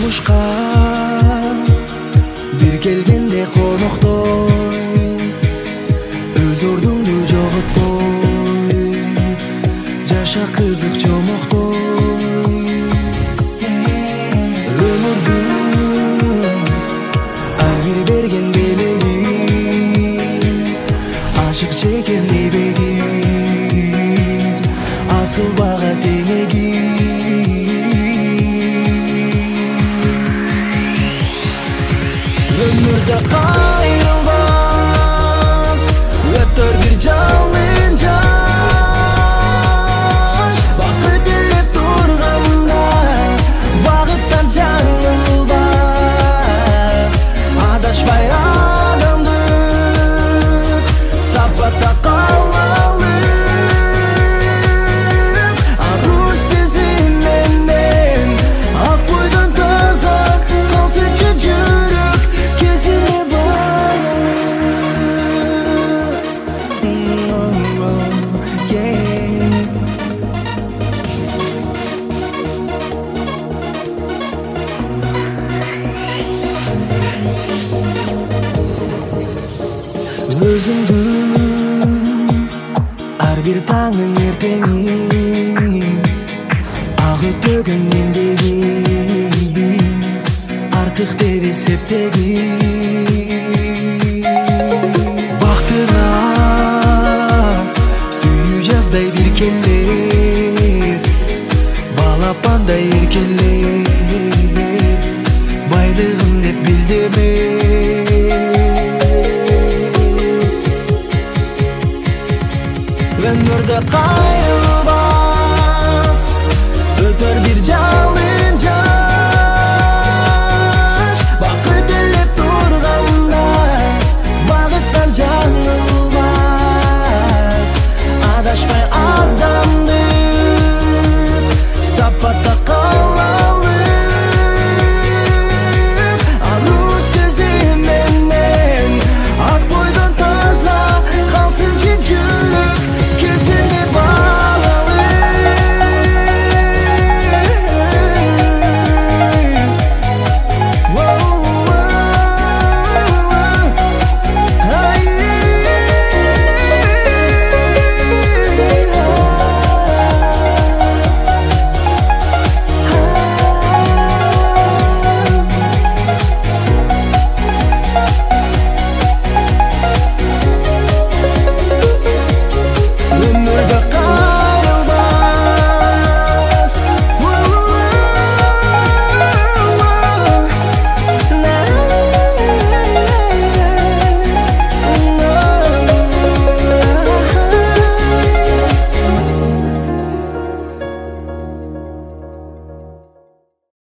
турмушка бир келгенде коноктой өз ордуңду жоготпой жаша кызык жомоктой өмүрдүн ар бир берген белегин ашык чекем лебегин асыл бага теңегин өмүрдө кайрылбас өтөр бир жалын жаш бакыт ээлеп турганда багыттан жаңылбас адашпай адамдык сапатта калмалы аруу сезим менен ак бойдон таза калсынчы жүрөк кезине өзүңдүн ар бир таңың эртеңин ак өтөгөн эмгегин артык деп эсептегин бактыга сүйүү жаздай биркелер балапандай эркелер